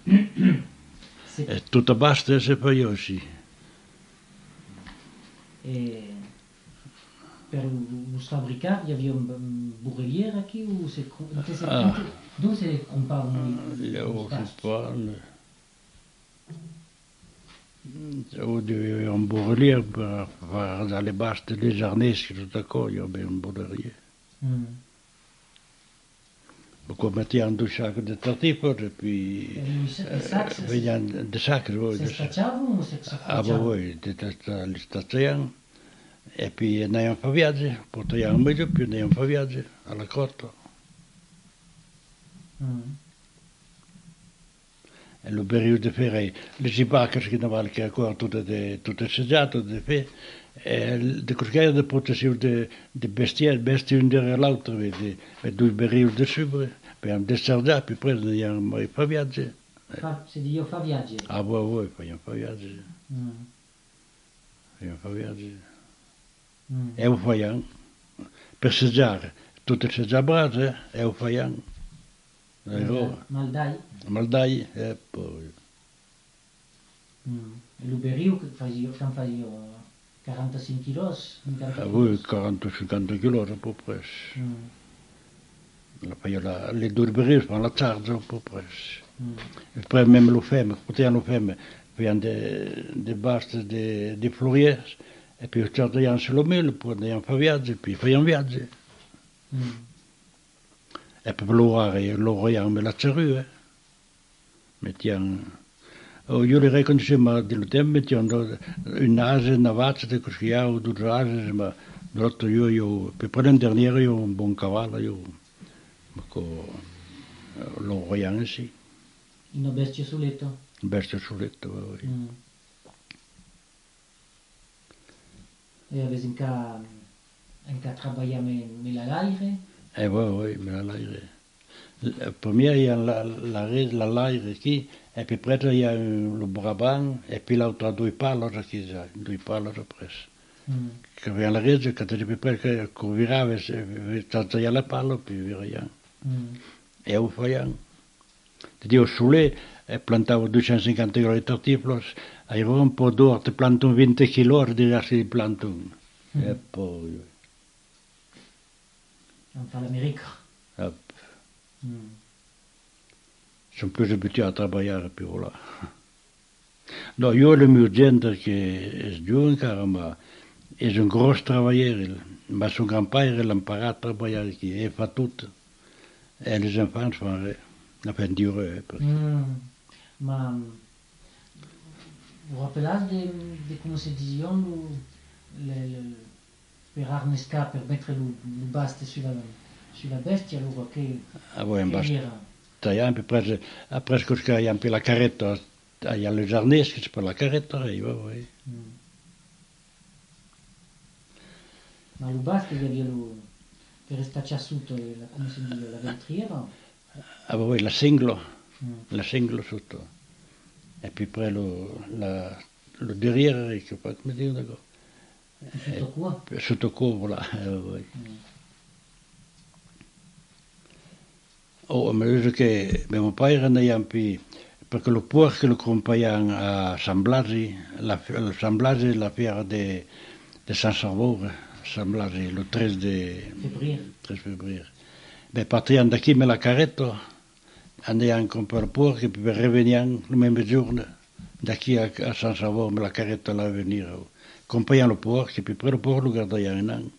E tutta basta se fa io sì. Et per vous fabricar, il y avait une bourrelière aqui ou c'est d'où c'est qu'on parle Eu si parla. Eu devi un bourrelier per fare dalle baste degli arneschi tutto io abbiamo un bourrelier. Kom met die aan de zaken de tartifo et puis venian de sacs voi. C'est stacciavo ou c'est Ah voi de li stazian e puis ne fa viaggi, portiamo meglio più ne fa viaggi alla cotta. E lo periodo de ferei, le sibacche che non vale che ancora tutte seggiate de fe de cosgare de protezione de bestie under l'altro vedi, e due periodo de subre. Per un desserda più preso andiamo a fare viaggi. Se io fa viaggi. Ah, voi facciamo fare viaggi. Facciamo fare viaggi. E lo facciamo. Per seggiare, tutte le seggiabrate, e lo facciamo. Maldai? Maldai, e poi. L'Uberio, quand fai 45 kilos. Ah, voi 40-50 kg à peu près. Le due berri fanno la tarda un po' presso. E poi même lo femme, potevano femme, poi de baste de floriers, e poi cerchiamo sulla mille, poi andiamo a fare viaggi, poi facciamo viaggi. E poi loro me la cerue. Mettiamo, io le riconosco, ma di tempo mettiamo un'ase, una vaccia, così o due ase, ma l'altro io, per prendere io un buon cavallo, io. Lo vogliamo sì. In bestia sul letto? Bestia sul letto, oui. E avete anche lavorato nell'aire? Oui, nell'aire. Prima il y a l'aire qui, et puis après il y a le Brabant, et puis l'autre due pallori qui, due pallori presso. Che aveva la rete, che ti prima che virava, c'è la palla, puis viriamo. E ho fatto. Io sulle plantavo 250 kg di tartiflos, arrivavo un po' d'ora, ti planto un 20 kg di rasti di plantum. E poi. Non fa l'America. Sono più abituato a lavorare più là. No, io le mio gente che è giù, ma è un grosso travagliere, ma suo grandpadre l'ha imparato a lavorare qui, e fa tutto. E les enfants fanno la peine dure. Ma vous rappelez de comment se disait per arnesca, per mettere le baste sulla bestia, allora che era? Après que il y a un peu la carretta, il y a les arnesques per la carretta, oui. Ma le baste, il y avait per stacciare sotto, come si dice, la ventriera? Ah oui, la cinglo sotto. E poi poi lo derrière, che fa come dire, sotto qua? Sotto qua, voilà, oui. Oh, ma io che mio padre andava perché lo porco lo compagniamo a San Blasi, la fiera de San Salvatore, San Blasi, il 13 febbraio. Beh, partiamo da qui me la carretta, andiamo a comprare il porco e poi reveniamo il mesmo giorno, da qui a San Salvatore me la carretta là venire. Compagniamo il porco e poi il porco lo guardiamo in anno.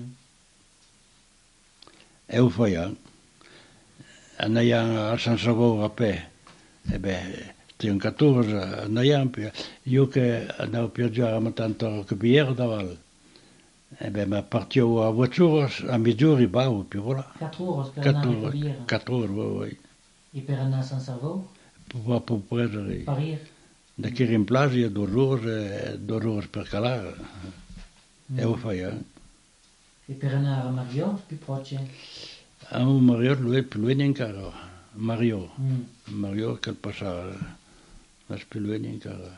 E lo facciamo. Andiamo a San Salvatore a pe. E beh, c'è un 14, andiamo più. Io che andavo più a giocare tanto che Bière davanti. E beh, ma partivo a voiture, a mezz'ora, bavo, più voilà. 4 ore per andare a Bière? 4 ore, oui. E per andare a San Salvatore? Per prendere. Parir? Da qui in place, il y a 2 ore per calare. E lo facciamo. E per andare a Mario, più proche? A Mario lui è più loin ancora. Mario che passa la più loin ancora.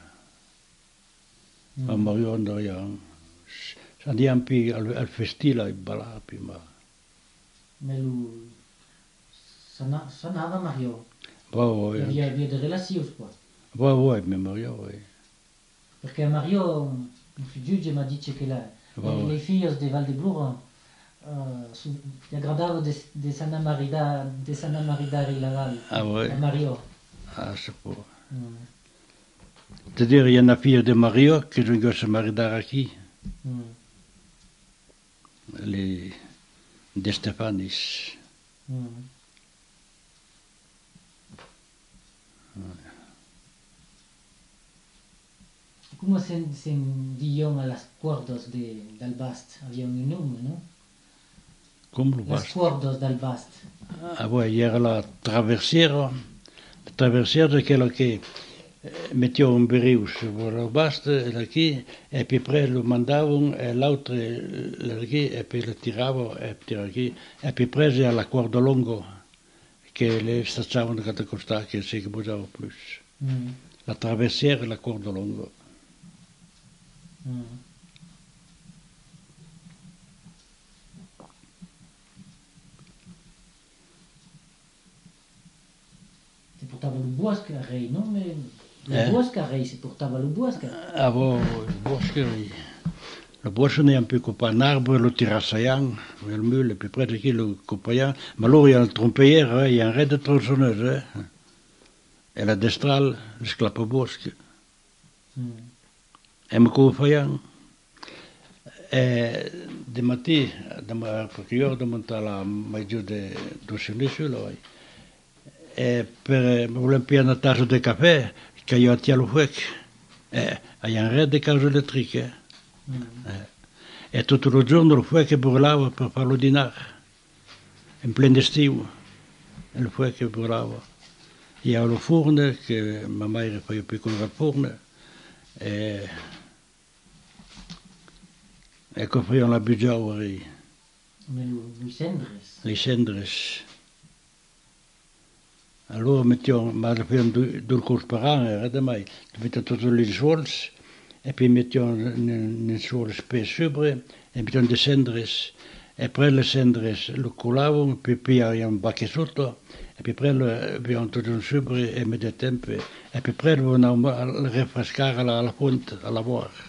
A Mario andiamo. Andiamo più al festino e ballare più. Ma lui sanava Mario? Ouais, Il y avait des relations, quoi. ouais, mais Mario, oui. Perché a Mario, il giudice mi dice che le figlie di Valdebluro gli aggradava di Santa Marida Rilaval. Ah ouais. A Mario. Ah, c'est pas. C'est-à-dire, il y en a fille de Mario qui sont se marier ici. Les de Stefanis. Come se dicono alle squadre dal Bast? Avevano un nome, no? Come lo Le basta? squadre dal Bast. Ah ouais, il y a la traversiera. La traversiera è quella che metteva un berrius sur le basta, qui, et puis après le mandavano e l'altro qui, et puis le tirava, et puis après il y a la corda longo che le stacciavano da costare che si buttava più. La traversiera e la corda longo. Si portava il bosco a Rei, no? Il bosco a Rei si portava il bosco. Avevo il bosco, le bosco ne un peu coupé un arbre, le tirassaian, le mule, et puis près de qui le coupaian. Mais alors il y a un trompeur, il y a un raid de tronçonneuse, et la destral, le sclappo bosco. E me coupaian. E de matì, perché io ho montato la maggior do silenzio, e per volere una tazza di caffè, che io a lo fuoco, hai un raid di case elettriche. E tutto il giorno il fuoco bruciava per farlo dinare, in pieno estivo, il fuoco bruciava. E avevo il forno, che mia madre faceva piccolo forno, e coprivano la bugiava, le cendres. Allora mettiamo, ma due corsi per anno, era mai, mettiamo tutti gli suols, e poi mettiamo nel suolo spesso sopra, e mettiamo le cendres, e poi le cendres lo colavano, poi avevamo un bacche sotto, e poi abbiamo tutto sopra e mettiamo tempo, e poi lo andavamo a rinfrescare alla fonte, a lavorare.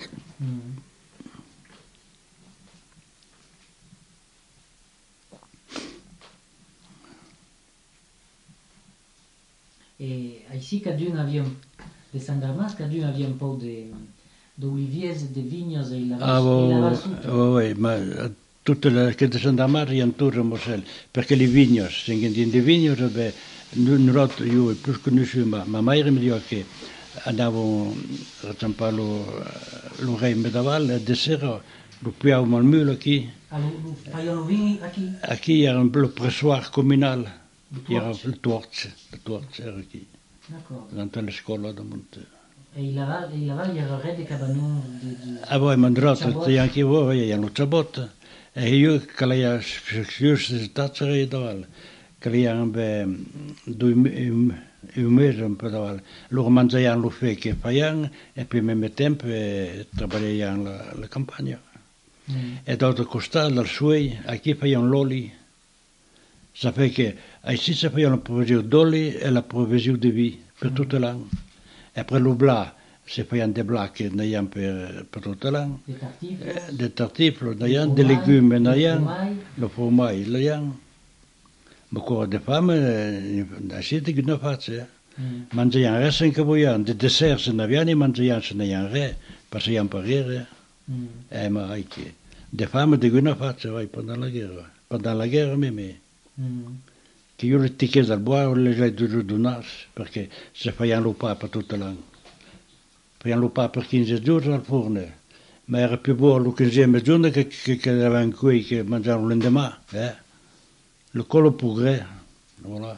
E ici, cadun aviam de Sant Damas, cadun aviam un po' de oliviers, de vignes e la oui, ma tutte le che sono da mare intorno a Mosel, perché le vigne, se in le vigne, beh, io più conosciuto, ma madre mi diceva che andavo a zampare lo re medieval, e di sera lo piavamo al muro qui. Facevano vini qui? Qui era il pressoir comunale. Era il torch era qui. D'accord. Davanti alla scuola da Monte. E il Laval era re di Cabanon di Ah, voi mandato anche voi, hanno Chabot. E io che lei ha stato davanti, che lei ha un mese un po' davanti. Loro mangiavano lo fe che facevano e poi mi tempo lavoravano la campagna. E dopo costare al suoi, a chi facevano l'olio. Sapete che ici si facevano la provvigione d'olio e la provvigione di vino per tutto l'anno. E poi lo bla, si facevano dei bla che andiamo per tutto l'anno. Dei tartifoli, dei legumi, lo formaggio, andiamo. Ma ancora di fame, ici di una faccia. Mangiavano resto in Cavoiano, di dessert se ne avevano, mangiavano se ne avevano re, passavano per re. Ma anche, di fame di una faccia, vai, pendant la guerra, mimi. Che io le ticche dal buono le hai dovuto donare perché se facevano lo pa per tutto l'anno. Facevano lo pa per 15 giorni al forno, ma era più buono il 15 giorno che avevano qui che mangiavano l'endemà. Le collo progrès, voilà.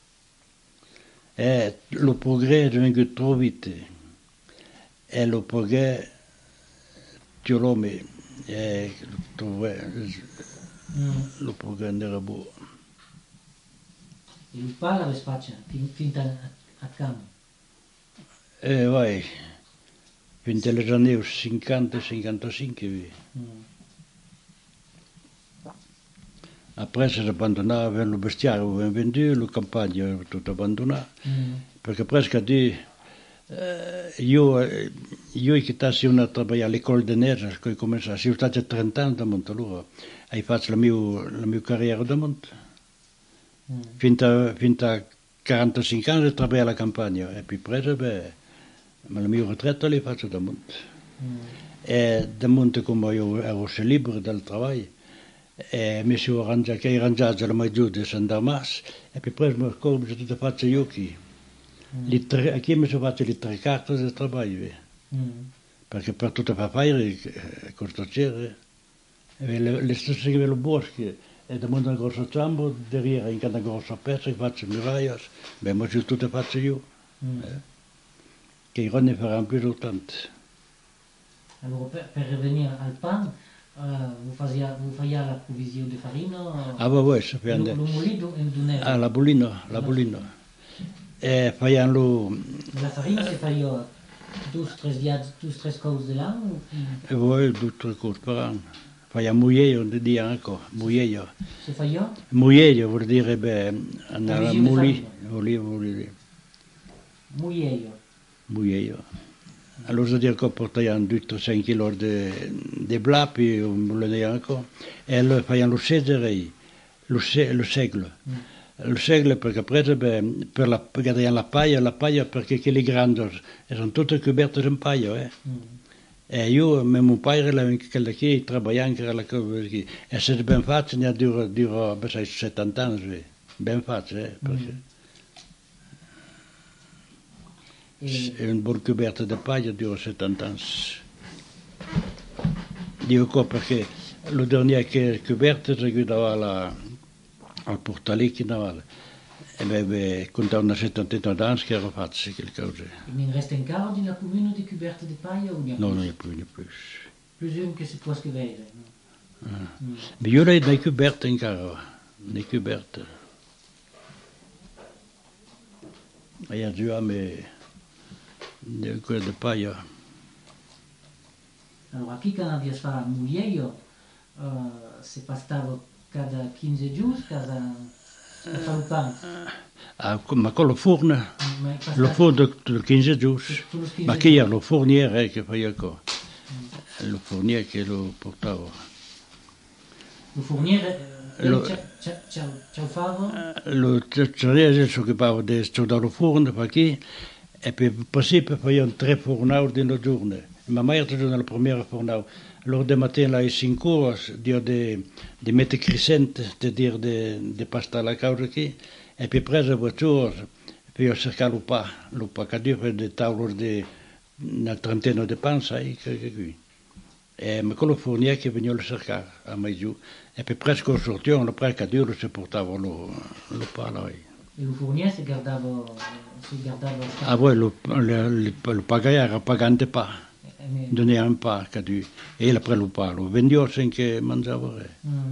E lo progrès è venuto troppo vite. E lo progrès, tu l'uomo, lo progrès non era buono. Il pala le spaccia, finta a camo. Vai, fin dagli anni 50-55. Après, si abbandonava le bestiaire, avevano venduto, la campagna era tutta abbandonata. Perché presque di io che tassi una trabalhar all'école de neige, che ho cominciato, sono stato 30 anni da Montaluro, hai fatto la mia carriera da Monte. Fino a 45 anni trabalhavo alla campagna, e poi preso, ma la mia retraita l'ho fatta da Monte. E da Monte, come io ero libero dal lavoro, e mi sono arrangiato la maggiore di San Damas, e poi preso mi sono tutto fatto io qui. Aquí mi sono fatto le 3 carte di lavoro, perché per tutto per fare, costruire, le stesse che vedo boschi, e da Monte una grossa ciambo, derrière in una grossa pezza, che faccio muraille, ma sono tutto fatto io. Che i ronni faranno più soltanto. Alors, per revenir al pan, vous faisiez la provision de farine? Ah, oui, ça fait un... Le moulin d'un'era? Ah, la bolino. E facciano... La farine, c'est fait 12-13 causes de l'an? E voi, 2-3 cose per anno. Facciamo muglieio, di dire anche, muglieio. C'est fait? Muglieio vuol dire, andare a Provvision Muglieio. Allora vuol dire che portiamo 2-3 kg di blapi, vuol dire anche, e allora facciamo lo sedere, lo segno. Lo segno perché preso per la paglia perché quelli grandi sono tutte coperte in paglia, E io, mio padre, quella che lavora anche alla cosa qui, e se è ben fatto, ne dura 70 anni, ben fatto, perché un buon coperto di paglia dura 70 anni. Dico qua perché la dernière che coperta si guidava al portalecchio navale, e contava una 70 anni che era fatto quelle cose. Il ne reste encore dans la commune de cuberte de paille ou il y a plus? Non, non, il n'y a plus. Plus une que c'est quoi ce que veille. Mais io l'ho nei cuberte ancora, nei cuberte. E a giù a me, quelle di paia. Allora, qui quand on fa muglieio, se pastavo cada 15 giorni, cada fa il pan. Ah, ma con lo forno di 15 giorni. Ma chi era lo forniere che faceva qua? Lo forniere che lo portava. Lo forniere ciao favo? Lo cerese si occupava di studiare lo forno perché e per principio facevano 3 fornau in una giornata. Ma mai era la prima fornau. Allora de matin là, 5 ore, di mettere crescente, c'est-à-dire di pastare la causa qui, e poi preso la voiture, poi ho cercato lo pa che per dei tavoli di una trentina di pan, sai, che qui. E ma quello forniere che veniva a cercare a mai giù, e poi presque al sortire, après che Dio si portava lo pa là. E lo forniere si guardava... Ah, voi lo pagava, era pagante pa. Donnait un pas qu'à dû. Et après le pas, le vendió sin que mangiava re.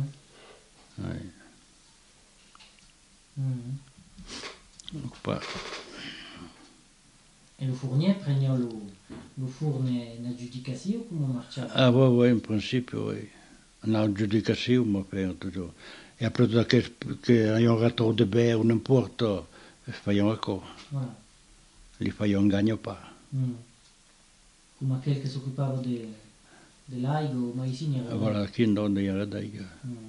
E lo fournier prenait lo fourne in aggiudicazione come marciava? Ah, oui, in principio, oui. En aggiudicazione, ma per tutto. E après che abbiamo ratto de bè o n'importe, facciamo ancora. Li facciamo un gagno pa. Come aquel che si occupava dell'aigo o maicini era... Voilà, chi non era d'aigo.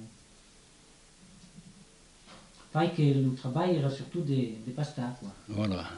Fai che il lavoro era surtout de pasta, quoi. Voilà.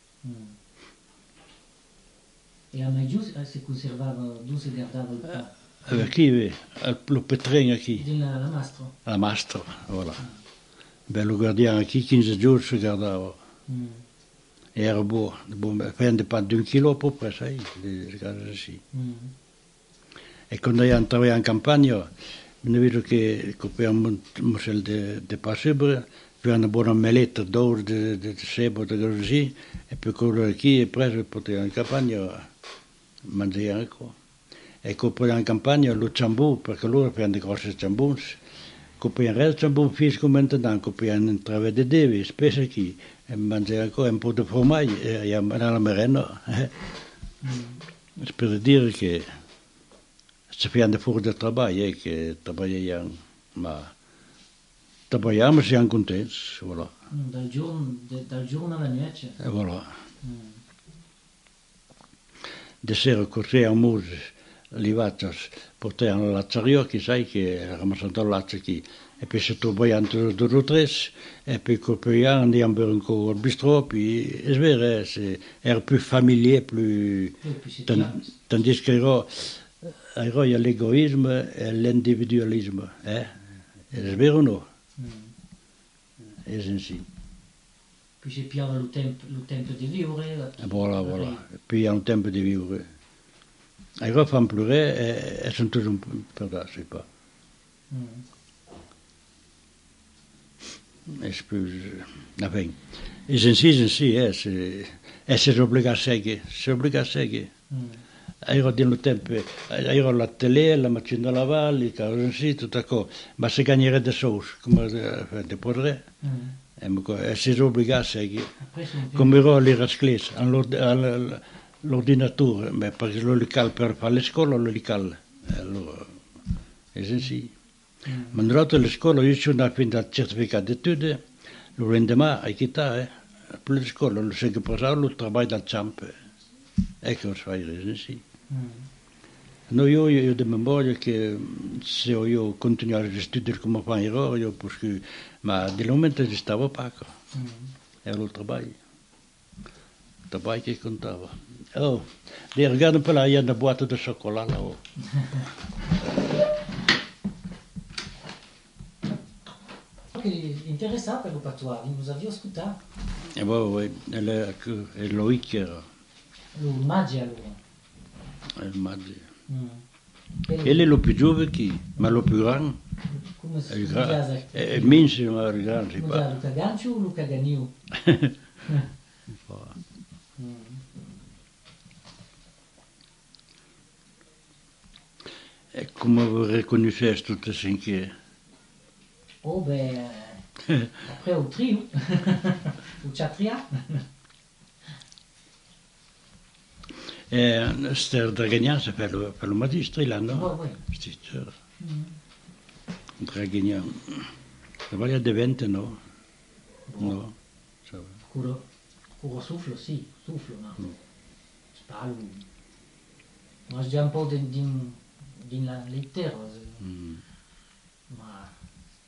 E a mai giù si conservava, dove si guardava il pan? Qui, lo petregno qui. La mastro? La mastro, voilà. Lo guardiamo qui, 15 giorni si guardava. Era buono, prende pas d'1 chilo a peu près, sai, le cose così. E quando io andavo in campagna, ne vedo che copriamo un musel di passebre, poi una buona meletta d'oro di sebo, di così, e poi quello qui è preso e portato in campagna, mangiare ancora. E copriamo in campagna lo ciambù, perché loro prendono grossi ciambù, copriamo il ciambù fisico maintenant, copriamo in trave di devi, spesso qui, e mangiare ancora un po' di formaggio e alla merenda. Per dire che si fanno fuori del lavoro, che lavorano, ma Trabalhamos e siamo contenti, voilà. Dal giorno alla notte. E voilà. De sera corriamo li vatos portavano l'azzario, sai che eravamo stato all'azza qui. E poi se troviamo due o tre, e poi corriamo, andiamo per un po' al bistrò, puis è vero, era più familiare, più... Tandis che il y a l'égoïsme et l'individualisme. È vero o no? È così. Puis c'è più il tempo di vivere. Voilà, voilà. E poi il y a un tempo di vivere. I gars fan pleurer et sont toujours peu là, je sais pas. És plus... Enfin, és en si, és obligat a seguir, Ero din tempo, ero la tele, la macchina da lavare, cose così, tutto ciò, ma se gagnare da sous, come de podre, e si obbliga a seguire. Come ero lì a sclés, l'ordinatore, perché lo local per fare le scuole, lo local, allora, è così. Ma durante le scuole io sono andato al certificato di studio, lo rendemà a chitarra, per le scuole, lo seguo per lo lavoro dal campo. Ecco, fai così. No, io di memoria che se io continuavo a studiare come fanno io perché, ma di momento ci stavo poco. Era il tabacco che contava. Oh, regarde un peu là, il y a une boîte de chocolat là-haut. Interessant per repertoire, vous aviez ascoltato? Oui, è Loïc era. Lo Maggi allora. Il Maggi. Ele è lo più giovane chi, ma lo più grande. Come si chiama? È mince, ma è grande. Luca Gancio o Luca Ganiu? E come vous reconnaissez tutte cinque? Oh ben, après au trio, au Chatria. Ster Dragagnan per lo magistri là, no? Sì. Dragagnan. Lavaglia de 20, no? No. Curo souffle, sì, souffle, ma sparo. Ma già un po' din la lettera, ma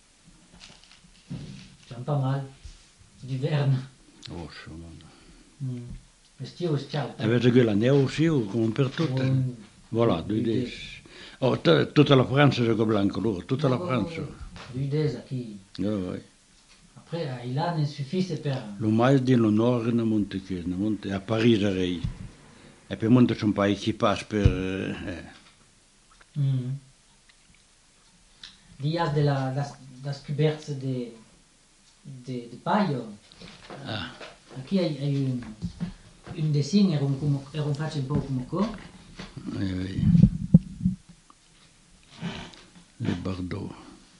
già un po' mal, d'hiverno. Oh, insomma. Estiu e ciao. Avete quella neve aussi, come per tutte? Voilà, 2 days. Oh, tutta la Francia gioca blanco, loro, tutta la Francia. 2 days qui. Oui. Après, il a ne suffit per... Lo mais di lo nord na monte a Parigi rei. E per monte sono un paio che pass per... Días de las cubiertas de paio. Aquí hay un dessin, era un faccio un po' come qua. Oui. Le Bordeaux.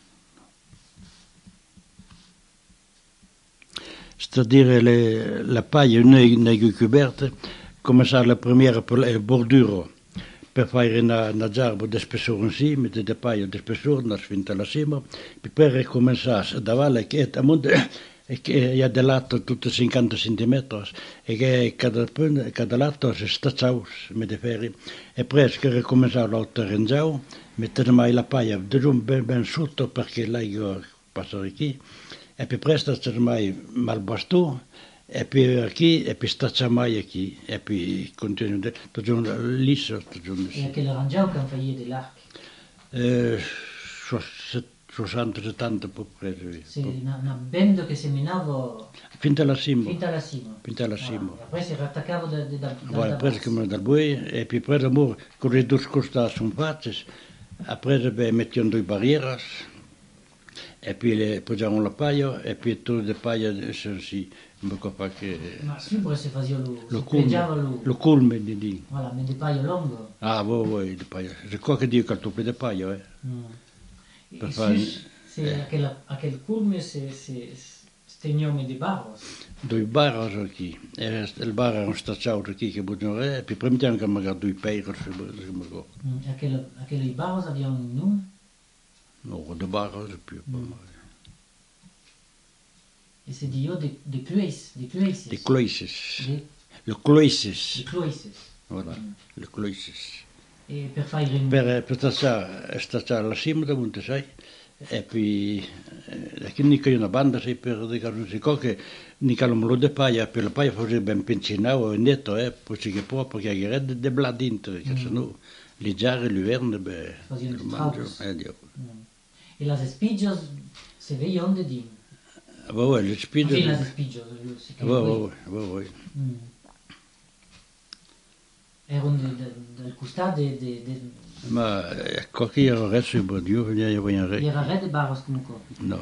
C'est-à-dire la paille nelle cuberte, come sa la prima bordura per fare una giarba di spessore in sì, mette di paio di spessore, una sfinta alla cima, per ricominciare da valle che è a monte che è del lato tutto 50 cm e che cada lato si stacciava, mette ferri, e presto ricominciare l'altro rengiao, mettere mai la paia ben sotto perché lei passa qui, e poi presto c'è mai mal bastù, e poi qui, e poi staccia mai qui, e poi continua, tutto giorno lisso, tutto giorno. E che l'arrangiao che fai dell'arc? 60-70 po' preso. Sì, una benda che seminava... Finta alla cima. Finta alla cima. E poi si rattaccava da voilà, presque come dal bui, e poi preso, con le due costate sono fatte, après mettiamo 2 barriere, e poi le poggiamo la paia, e poi tutto le paia, sì, un po' che... Ma sempre si faceva lo culme di lì. Voilà, ma di paio lungo. Ah, voi, di paia. Se qua che dico che tu di paia, Per fare... aquel culme stegnome di barros. 2 barros qui. E il bar era un stacciato qui che buonano, e poi prima che magari 2 peiri. Aquele barros avevano un nome? No, de barros più. Et c'est Dio de Cloïs. De Cloïses. Le Cloïses. Voilà, le Cloïses. E per fare il Per stare alla cima da monte, sai? E poi che mica una banda sei per dei casi che mica lo de paia per la paia fosse ben pensionato e netto poi che può perché hai red de blad inter che sono le giare l'uverne be lo mangio Dio. E las espigios se vei onde di le espigios las espigios erano dal costado de ma qualche era resto per Dio era red de barros comunque no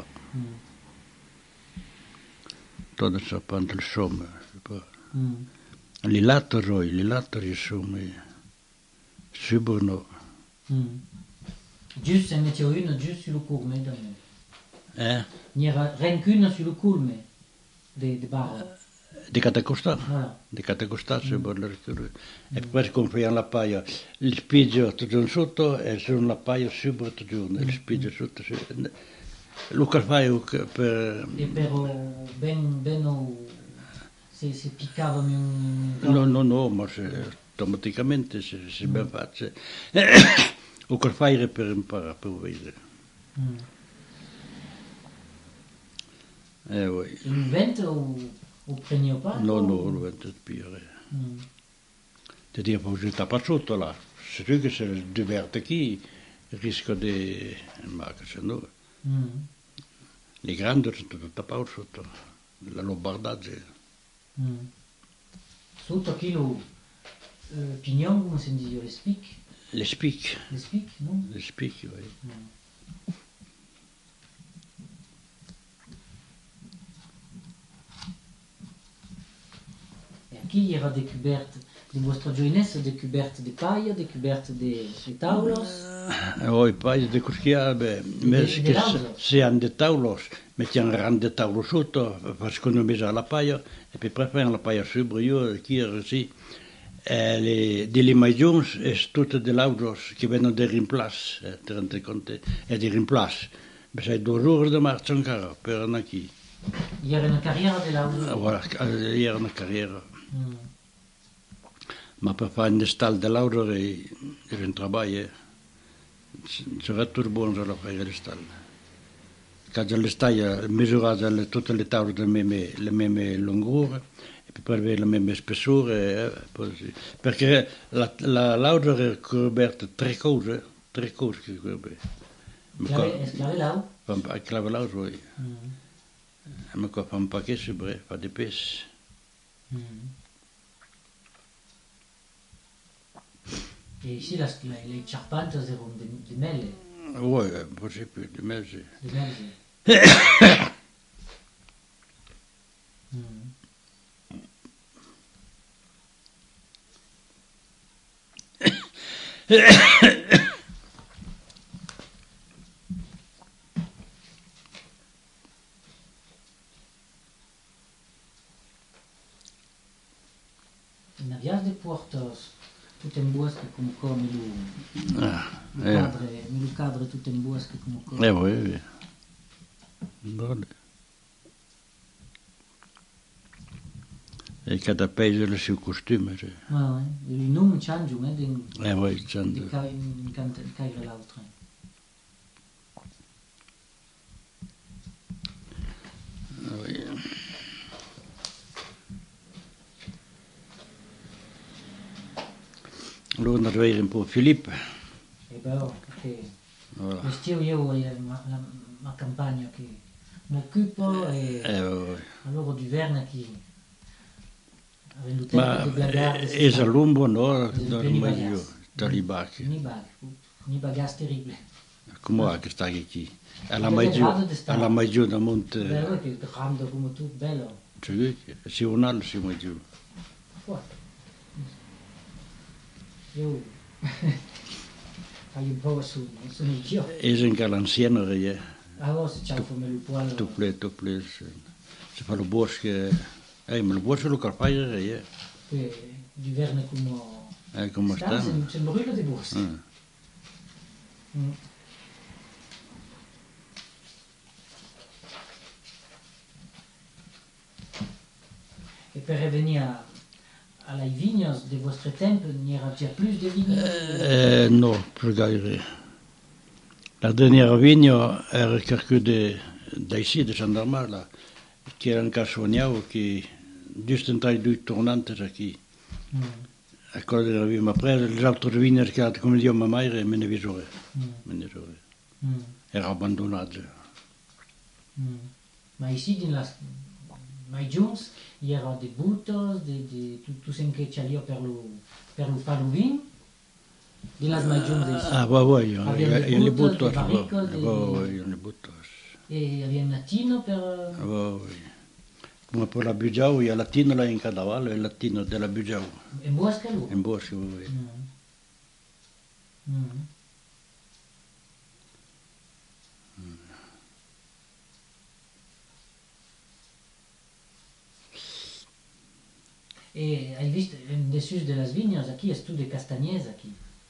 todo ça pendant le somme li lattori sono subono giusto se mettio uno giusto sul culme n'era rencuno sul culme de barro di Catacosta, di Catacosta se vuole e poi confiano la paia il spigio tutto sotto e sono la paia subito tutto il spigio sotto Luca fai per e però ben se piccava no ma se automaticamente se ben faccia Luca fai per imparare per vedere oui il vento o prenio pas? No, lo vento pire. Ti dico, poi sta passato là. Se tu che se diverte qui, rischio di... Ma che se no... Le grandi sono tutte tappate sotto. La lombardaggia. Sotto chilo pignon, come si dice, le spic? Le spic. Le spic, no? Le spic, oui. Qui era découverte di vostra giovinezza, découverte di paia, découverte di taulos. Oui, paia di cuschiabe, se hanno dei taulos, mettiamo un ramo di taulo sotto, facciamo messa la paia, e poi prepariamo la paia sopra, io, qui era così. Delle magioni e tutte delle autos che vengono dei rimplaci, ti rendi conto? E dei rimplaci. Ma sei 2 ore di marcia ancora per andare qui. Era una carriera dell'auto? Voilà, era una carriera. Ma per fare un stal dell'auto era un lavoro, c'era tutto buono per fare il stal. Quando le stai misurate tutte le tavole le meme lunghezza e poi avere la meme spessore, perché l'auto era coperta 3 cose che coprì. Esclave l'auto? Esclave l'auto, oui. Ma qua fa un paquet sobre, fa des pes. E ici, les charpentes erano di mele. Oui, forse più di mezzo. Di mezzo. Navias de puertos, tutto in bosque come mi cadre tutto in bosque come Oui. Vale. E cada paese ha il suo costume. Il nome change, Oui, change. In caire l'altro. Allora andato a vedere un po' Filippo. È bello, perché quest'io la campagna che mi occupo e allora d'Uverna che avendo tempo di blagare. E Salumbo, no? Dai bacchi. Ni bagas terribile. Come che stai qui? Alla mai giù da monte. Bello che rando come tu, bello. Cioè, si un'altra si mai giù. Io fai un po' sono io. E anche l'anziano, Allora se ciao come il può. Tuple. Se fa lo bosco, ma lo bosco lo carpaglia, Poi d'Uverna come sta? C'è un brullo di bosco. per revenir alle vignes de vostre tempo, n'era già plus de vignes? No, più gaire. La dernière vigne era quelqu'un d'ici, de Gendarmala, qui era un cassoniao, qui, juste un taille de tournantes aqui. A cosa della vigne, ma après, les autres vignes, come dio ma madre, me ne visore. Era abbandonato. Ma ici, dans la mai giuns, il y a des butos, tout ce che c'è per lo fare il vino. Di las mai giuns ici. Ah, ouais, io le butto. Io le butto. E aveva un latino per... Come per la Bugiau, il latino là in Cadavallo, il latino della Bugiau. In Bosca lui? In Bosca, oui. E hai visto, dessus de las vignes, aqui, è tu de castagners, aqui.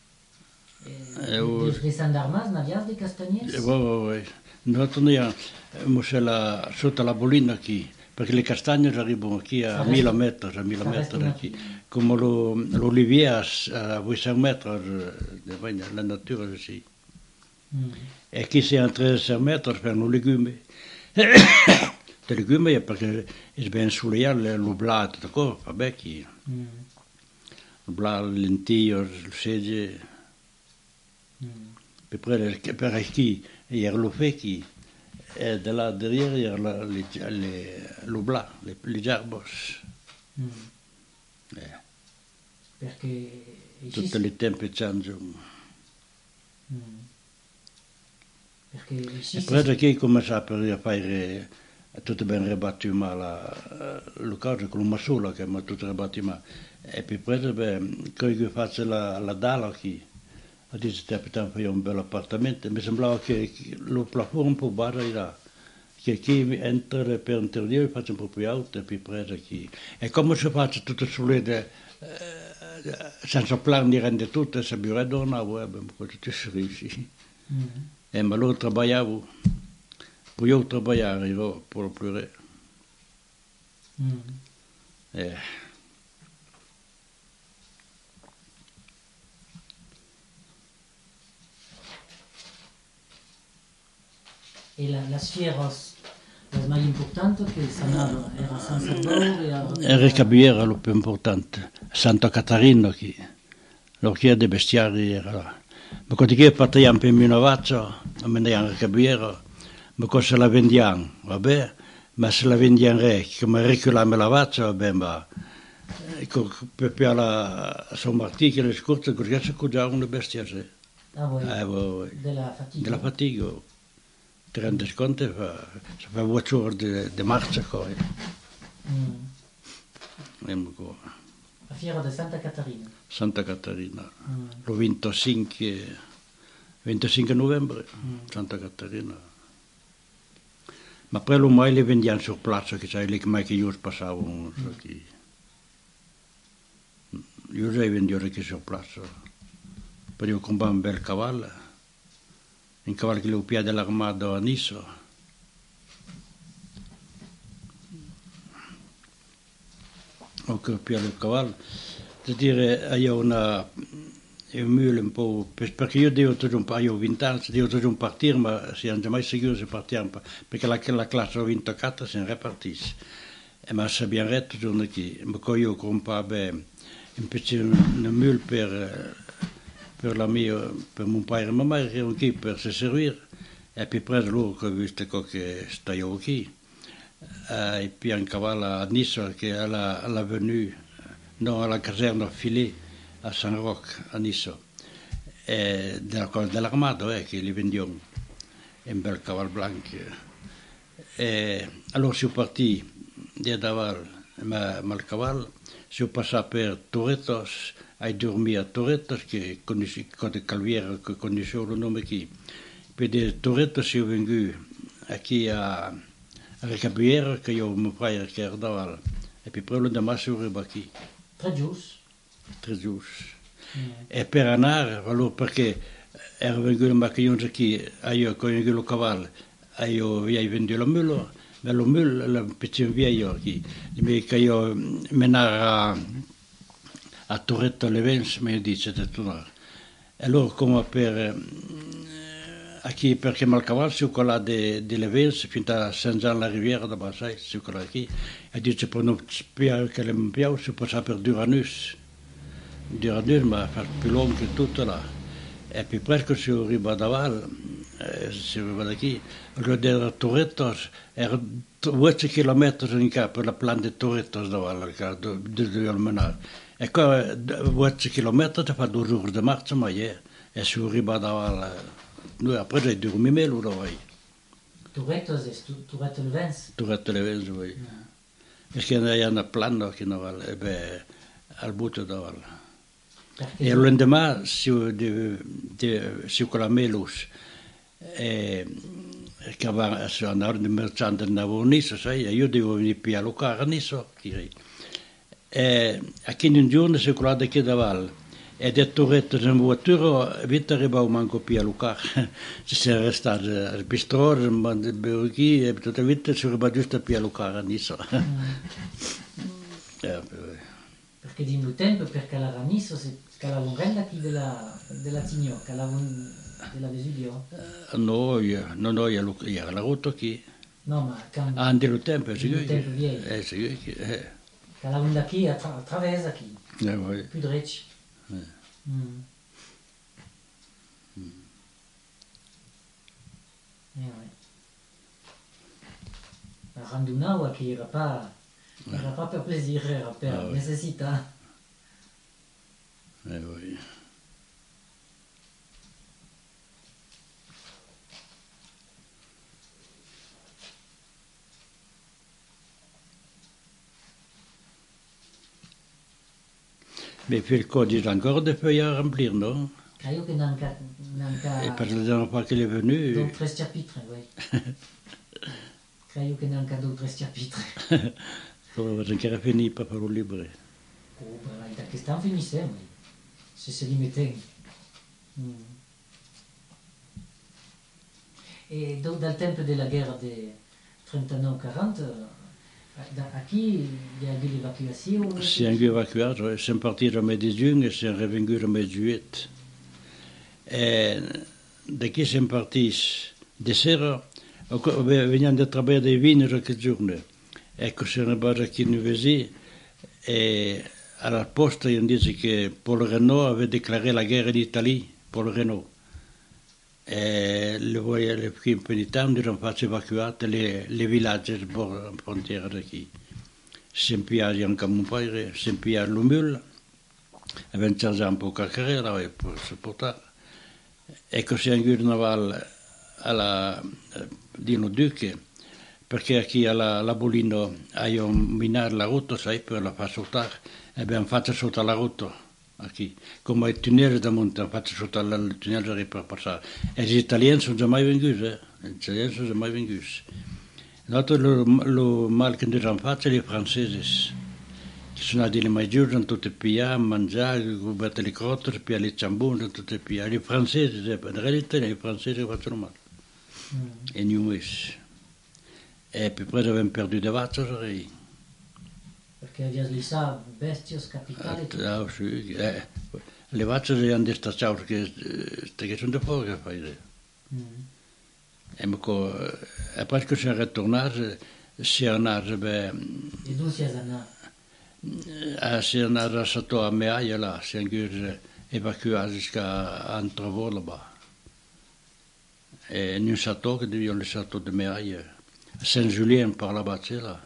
De San Darmas, n'avias de castagners? Oui. Noi abbiamo sotto la bolina qui, perché le castagne arrivano qui a 1000 metri, qui. Come l'olivier a 800 metri, la natura aussi. E qui c'est a 1300 metri per i legumi. De legumi perché è ben soleil, lo blad, d'accordo? Vabbè, qui. Lo blad, le lentilles, le sedge. Per qui, il y a le fait qui, et de là derrière, il y a le blanc, les arbres. Perché Tutte le tempi changano. Perché ici... E poi che comincia a fare tutto ben ribattuto le cose con una sola che è tutto ribattuto. E poi che faccio la dalla qui. A dit tempo io un bel appartamento, mi sembrava che lo plafond un po' basso era, che chi entra per interiore faccio un po' più alto e più preso qui. E come si faccio tutto solide, senza plan di rendere tutto, se mi redonavo, abbiamo tutti riusciti. E ma allora lavoravo, poi io lavorare, io proprio. E las fieras, las más importantes che sanno era San Salvador e Era Cabiera lo più importante, Santa Catarina qui, l'orchia dei bestiari era là. Ma quando che partiamo per Minovaccio, andiamo a Cabiera, ma cosa se la vendiamo, vabbè, ma se la vendiamo come reculiamo la vaccia, vabbè, ma per la San Martì che le scorse, così si cugiavano le bestiari. Ah, voi, della fatica. Della fatica. Ti rendi conto? Si fa 8 ore di marcia qua. La fiera di Santa Catarina. Santa Catarina. L'ho vinto 25 novembre, Santa Catarina. Ma poi lo mai le vendiamo sul piazza, che sai, mai che io passavo. Io già vendivo qui sul piazza. Poi io compravo un bel cavallo. Un cavallo che lo piede dell'armato a Nice. Ho piede il cavallo. Per dire, io ho un mule un po', perché io devo tutto un po', io ho 20 anni, devo tutto un partire, ma siamo già mai sicuri se partiamo, perché la classe ho vinto 4, se ne ripartisse. Ma se abbiamo retto giorno qui, ma poi io compravo un piccolo mule per mon père et ma mère erano qui per se servire e poi preso loro che ho visto che stavo qui e poi un cavallo a Nice che è alla venue non alla caserma Filet a San Roque a Nice e dell'armato che li vendiamo un bel cavallo bianco e allora siamo partiti da Daval ma il cavallo siamo passati per Toretos. Hai dormito a Toretos, che con Calviera, che conoscevo il nome qui. Poi da Toretos sono venuto qui a Recabiera, che io mio padre che era davanti. E poi poi da Massimo arriva qui. 3 giorni? 3 giorni. E per andare, allora perché era venuto il macchino qui, io con il cavallo, io avevo venduto la mula, mais le mule, le petit vieillard qui, mais quand io menare a Torretto Levens, mi dice di tornare. E allora come per qui perché Malcaval su quella di Levens fino a Saint-Jean-la-Riviera da Bassai, su quella qui, e dice per non spiare che le mpiao si passa per Duranus. Duranus ma fa più lungo che tutto là. E poi presque su Ribadaval, su Ribadaki, lo del Torrettos era 8 chilometri in capo la plan di Torrettos davanti di Almenare. E qua 8 chilometri ti fa 2 giorni di marcia, ma è su Ribadaval. Noi après j'ai dormi mais là ouais. Toretto Levens. Toretto Levens oui. Parce qu'il y a un plan qui n'a pas al butto davanti. E il lendemain su quella melus che va su andare di mercante andavo a Nisso, sai, io devo venire più a Lucca a Nisso. E a chi un giorno si quella che davanti. E detto retto in voitura, vita arrivavo manco più a Lucca. Ci si è restato al bistro, al Berghi, e tutta la vita si arriva giusto più a Lucca a Nisso. Perché di un tempo, perché la Nisso, la lunghella qui della Tigno, della Vesuvio? No, era la rotta qui. No, ma quando... Ah, dello tempo, sì. Dello tempo viejo. Sì. Che la lunga qui, attraversa qui. Più drecci. La randonnée qui n'ira pas per plaisir, era per necessità. Oui. Mais puis le code encore des feuilles à remplir, non? Creio che nanca... Et parce que la dernière fois qu'elle est venue... D'autres chapitres, oui. Creio che nanca d'autres chapitres. Allora, non era finito per fare un libro. Oh, la verità che stanno finissendo, oui. Se li mettendo. E dal tempo della guerra del 39-40... A qui il y a eu l'évacuation? C'est un évacué, c'est parti au mai de juin et c'est revenu au mai de juillet. Et de qui c'est parti de sera, veniamo da travaillare dei vini qualche giorno. Ecco, sono arrivato qui in Uvesi e alla posta gli dice che Paul Renault aveva dichiarato la guerra d'Italia, Paul Renault. E le impeditari hanno fatto evacuare le villaggi alla frontiera da qui. Sempre a Camumpaire, sempre a Lumul, avevano chargiato un po' di carriera per supportare. E così hanno andato alla Dino Duce, perché qui alla Bolino hanno minato la rotta, sai, per la far saltare, e abbiamo fatto saltare la rotta. Qui. Come i tunnel da monte hanno fatto sotto il tunnel per passare. E gli italiani sono già mai venuti, Gli italiani sono già mai venuti. L'altro lo mal che hanno fatto i francesi, che sono andati le maggiori, hanno tutti pigliati, mangiati, rubato le crotte, pigliati le ciambone, hanno tutti pigliati. I francesi, in realtà i francesi facciano male. E noi. E poi presto abbiamo perduto le vacche. Perché abbiamo slissato bestios capitali. Sì, le vacche hanno distacciato che sono da fuori a fare. E poi che siamo ritornati, siamo andati E dove siamo andati? Siamo andati sotto a Meaia, là, siamo evacuati a Antravolo. E in un château che deviamo il château de Meaia, a Saint-Julien par là-bas, c'est là.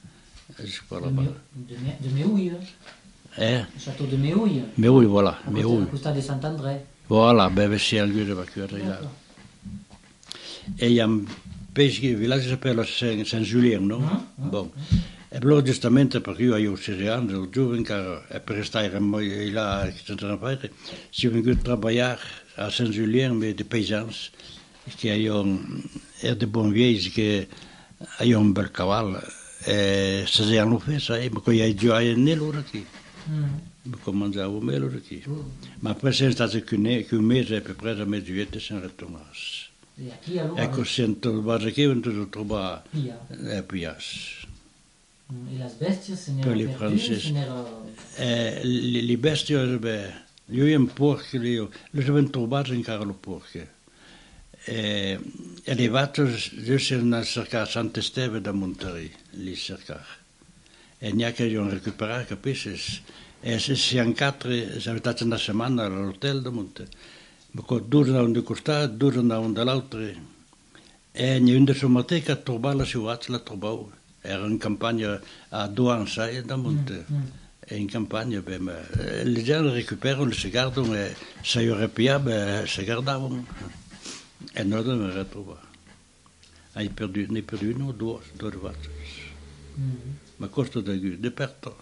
De Méhouille. Le château de Méhouille. Méhouille, voilà. Méhouille. À côté de Saint-André. Voilà, ben c'est un lieu d'évacuation là. Et il y a un petit village qui s'appelle Saint-Julien, non? Bon. E allora giustamente perché io avevo 16 anni, ero giovane, e per stare là a fare, si è venuto a lavorare a Saint-Julien con dei paesans che erano dei buoni vieilli che avevano un bel cavallo. E se hanno fatto, ma poi hai giocato nell'ora qui. Come mangiavo meglio qui. Ma poi siamo stati che un mese, per prendere a mezzogiorno siamo ritornati. E aqui allora... Ecco, sento base che non tu trova Pia. Pias. E las bestias se Per n'erano i perdute, francesi. se n'erano... Le bestie, io in porche, io avevo trovato in caro le porche. E è arrivato, io sono cercato a Sant'Esteve da Monterey, lì cercare. E neanche io ho recuperato, capisci? E se siamo quattro, siamo stati una settimana all'hotel da Monterey. Ma con due da un costato, due da un dall'altro. E niente su mattino che trovavo la sua, la trovavo. Era in campagna a 2 anni da Monterey. E in campagna, le gente recuperano, si guardano e se io repiavo, si guardavano. E noi dobbiamo ritrovare. Ne hai perdu uno o due volte. Ma questo di perto.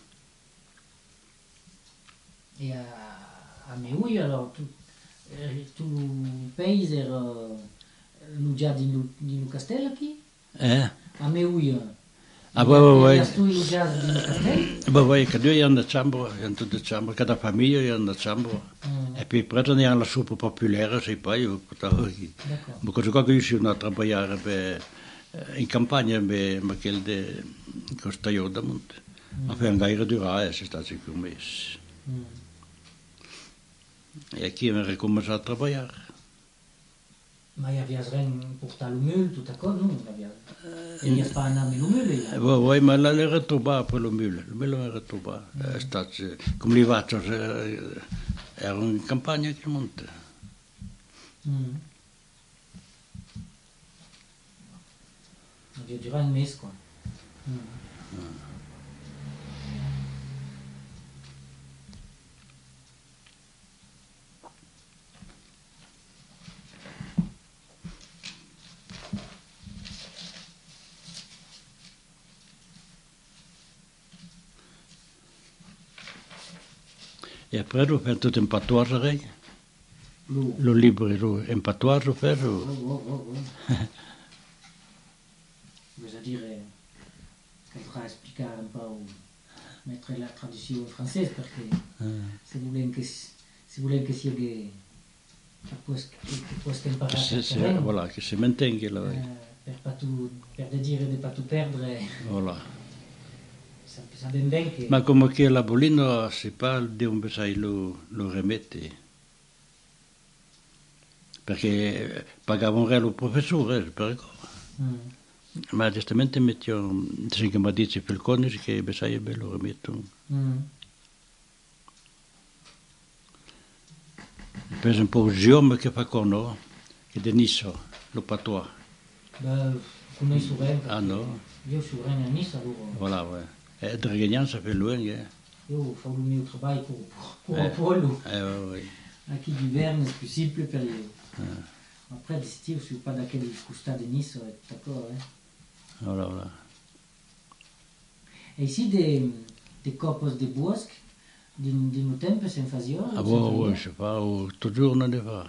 E a Meui, allora, tu país era già di Castello qui? A Meui. Voi tu già di Castello? voi che due hanno ciambo, hanno tutte ciambo, cada famiglia hanno ciambo. E poi preto ne hanno la super popolare, sai poi io portavo qui. Ma cosa che io sono a lavorare in campagna, ma che il costaio da monte. Ma poi un gairo durare, si sta sicuro messo. E qui mi ricominciato a lavorare. Ma avevi portato l'umul, tutto a cosa? Non avevi pas andato l'umul? Oui, ma là, le retrouvato per l'umul. L'umul l'ho ritrovato. È stato, come li faccio, era in campagna che monte. Avevi durato un mese, qua. E après, ho fatto tutto in patois, lo libro, in patois, ho fatto. Vuol dire che dovrà spiegare un po', mettere la traduzione francese, perché se voulez che sia che può imparare voilà, che si mantenga là. per dire di pas tout perdere. Voilà. Sappiamo ben che... Ma come che la bolina si parla di un pesai lo rimette. Perché pagavano re lo professore, per ma giustamente mettono, se che mi dice per il coniuge che pesai lo rimettono. Per esempio, il giorno che fa con noi, che è Nisso, lo patois. Con noi sorelle. Ah no? Io sorelle a Nice, allora. Voilà, ouais. E Draguignan, ça fait loin, hein? Io faccio il mio lavoro per Apollo. Oui. Aqui d'hiverno è più semplice per io. Après, d'estiu, je suis pas da quel costat de Nice, d'accord, Voilà, voilà. E ici, des copos de bosc, din tempo se fazio? Ah bon, ouais, je sais pas, toujours on ne va.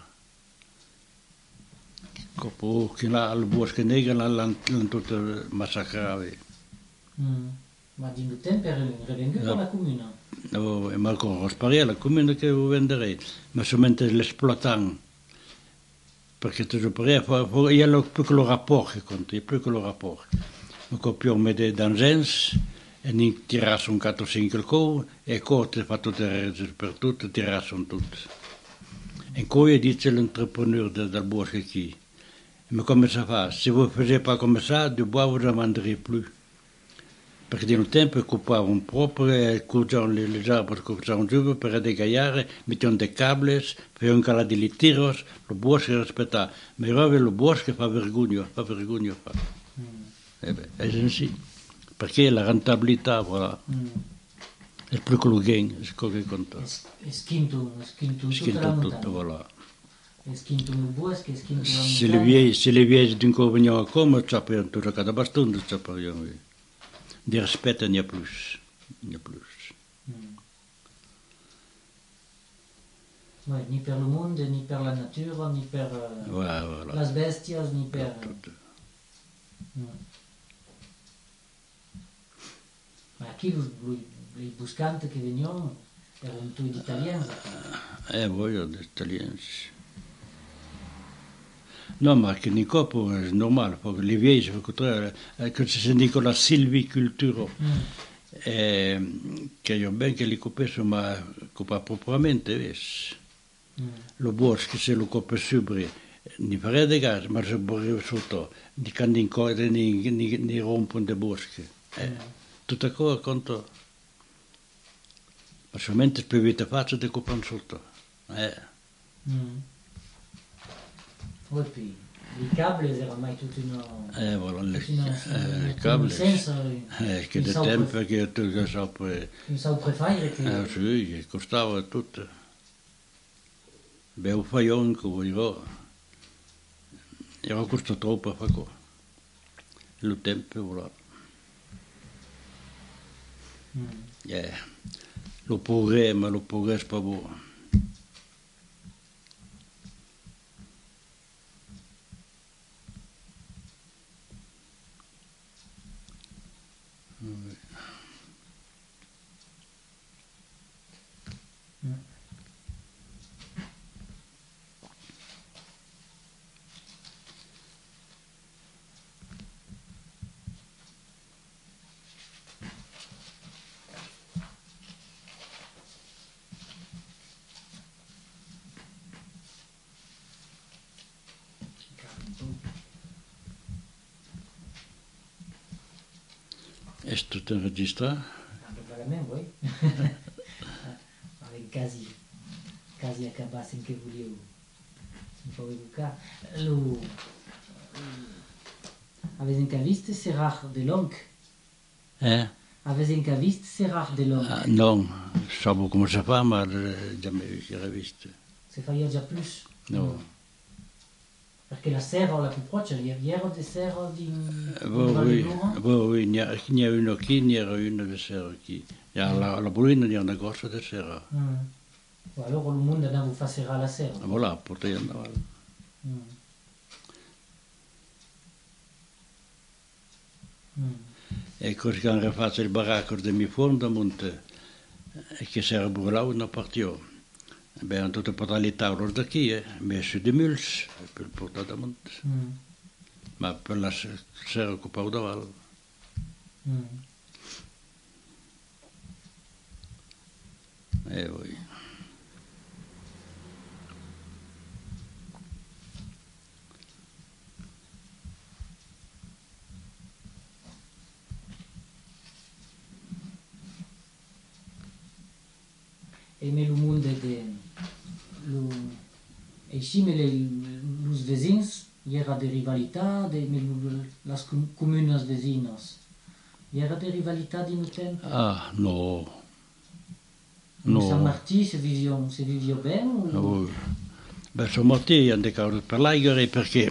Copo, che là al bosco negro l'hanno tutto massacrato. Ma din tempo era revenduto alla comune? No, ma con spariamo la comune che lo venderei, ma solamente l'esploitant. Perché tu il y a le piccolo rapporto che conta, il piccolo rapporto. Ma copiamo mette d'angens, e ne tirasse un 4-5 co, e corte fa tutte le rese per tutto, tirasse tutto. E poi dice l'entrepreneur del bosco qui, ma come ça fa? Si vous ne faisiez pas comme ça, du bois vous n'en vendrez plus. Perché di un tempo occupavano proprio, cucciavano gli arbri, cucciavano giù per degagliare, mettevano dei cables, facevano calare dei tiros, lo bosco rispettava. Ma ora lo bosco fa vergogna. È così. Perché la rentabilità, voilà. È più che lo gain, è quello che conta. È schinto tutta la montagna. Voilà. È schinto il bosco, è schinto la montagna. Se le vieille d'inconvénients a come, sappiamo tutto cada bastone, sappiamo. Di rispetto ne ha più. Ni per il mondo, ni per la natura, ni per voilà. le bestie, ni per... Ma qui, i buscanti che venivano erano tutti italiani. Voglio gli italiani. Non, ma che Nicopo è normale, perché le vieille, che se dico la silvicultura, che io ben che li copesco, ma copa propriamente, vedi. Lo bosco se lo copre subri, ni fare de gas, ma se borre sotto, di canne in corde, ni rompono de boschi. Tutta cosa conto, ma solamente per vita faccia di coprano sotto. Oui, puis les câbles, c'est vraiment toute une... Voilà, les une câbles. Che une del saupe- tempo che tu che sapere. une saupe fire che... Sì, che costava tutto. Beh, fai anche, era costato troppo a fare. Il tempo, voilà. Lo progrès è pas buono. Est-ce que tu enregistres? Un peu pas la même, oui. Avec quasi acabassem que volia un po' educar. Aveți încă vist Serrar de Long? Aveți încă vist Serrar de Long? Non, sapevo come si fa, ma jamais l'ho visto. Se fa già plus? No. Perché la serra la più prossima, ieri di serra di... Oui, n'hi a uno qui, n'hi a uno di serra qui. La Bolina n'hi a una grossa di serra. Allora il mondo andava a fare serra la serra. Voilà, potevi andare. E così che hanno fatto il baracco di mio fondamento, che si era brulato una partita. Abbiamo tutte portato le tavole da qui, messo di muls, per portare da monte. Ma per la sera occupavo da valle. E poi... E me lo mondo de... E sim os vizinhos, era de rivalidade, as comunas vizinhas. Era de rivalidade no tempo? Ah, no. No. San Martì se vivia bene? O... Beh, San Martì è andato per l'Aigore perché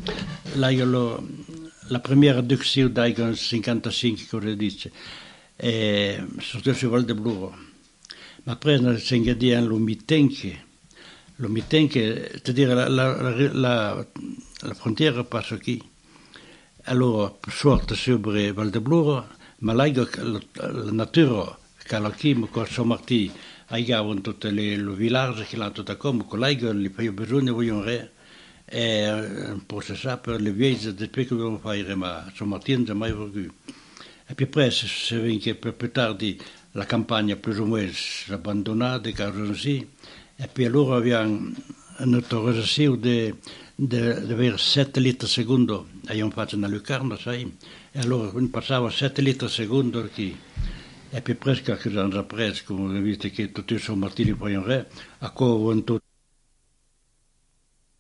la prima riduzione d'Aigore nel 55, come dice, è sortita su Val de Bluro. Ma presa se ingredient lo mitenche, c'est-à-dire la frontiera passa qui. Allora, sorte sobre Val de Bluro, ma la natura che qui, con San Martì, aiutavano tutti i villaggi che l'hanno tutto come, con l'aigo, li fai bisogno, vogliono re, e processare per le vieille, depuis che vogliono fare, ma San Martì non è mai venuto. E poi presto, se viene per più tardi, la campagna più o meno abbandonata, così, e poi allora abbiamo un'autorizzazione di avere 7 litri al secondo, abbiamo fatto una lucarna, sai, e allora passava 7 litri al secondo qui, e poi presto che hanno preso, come avete visto che tutti sono Martini poi in re, a cui